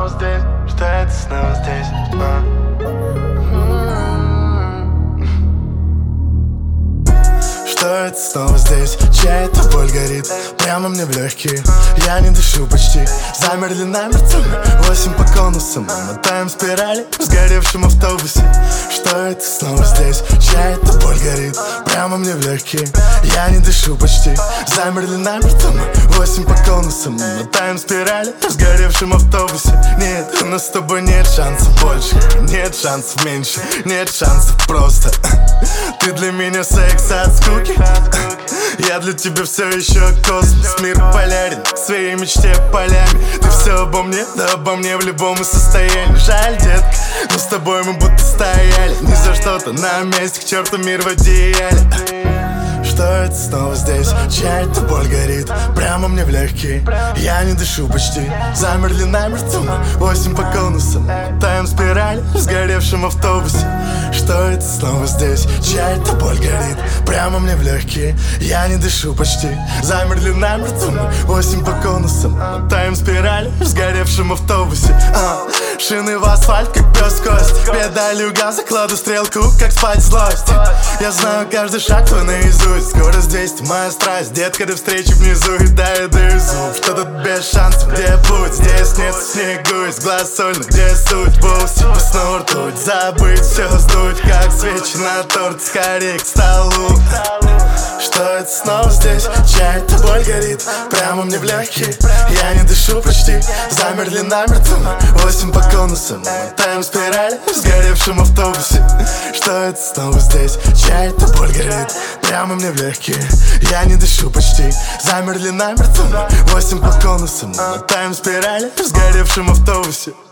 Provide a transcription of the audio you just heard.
снова здесь, что это снова здесь. Что это снова здесь? Чья-то боль горит прямо мне в легкие. Я не дышу почти, замерли намертво. 8 по конусам, мотаем спирали в сгоревшем автобусе. Что это снова здесь? Чья-то боль горит прямо мне в легкие. Я не дышу почти, замерли намертво. 8 по конусам, мотаем спирали в сгоревшем автобусе. Нет, у нас с тобой нет шансов больше, нет шансов меньше, нет шансов просто. Ты для меня секс от скуки, я для тебя все еще космос. Мир полярен, в своей мечте полями. Ты все обо мне, да обо мне в любом состоянии. Жаль, детка, но с тобой мы будто стояли. Не за что-то на месте, к черту мир в одеяле. Что это снова здесь? Чья-то боль горит прямо мне в легкие. Я не дышу почти, замерли намертво. 8 по конусам, мотаем спираль в сгоревшем автобусе. Что это снова здесь? Чья-то боль горит прямо мне в легкие. Я не дышу почти, замерли намертво. 8 по конусам, мотаем спираль в сгоревшем автобусе. Шины в асфальт, как пес кость. Педалью газа кладу стрелку, как спать злость. Я знаю каждый шаг твой наизусть. Скорость 200, моя страсть. Детка, до встречи внизу, и да, я даю зуб. Что тут без шансов, где путь? Здесь нет снегу, из глаз сольно, где суть? Боусти, снова ртуть, забыть все, сдуть, как свечи на торт. Скорее к столу. Что это снова здесь? Чья-то боль горит прямо мне в легкие. Я не дышу почти, замерли намертво. 8 по конусам, мотаем спираль в сгоревшем автобусе. Что это снова здесь? Чья-то боль горит прямо мне в легкие. Я не дышу почти, замерли намертво. 8 по конусам, мотаем спираль в сгоревшем автобусе.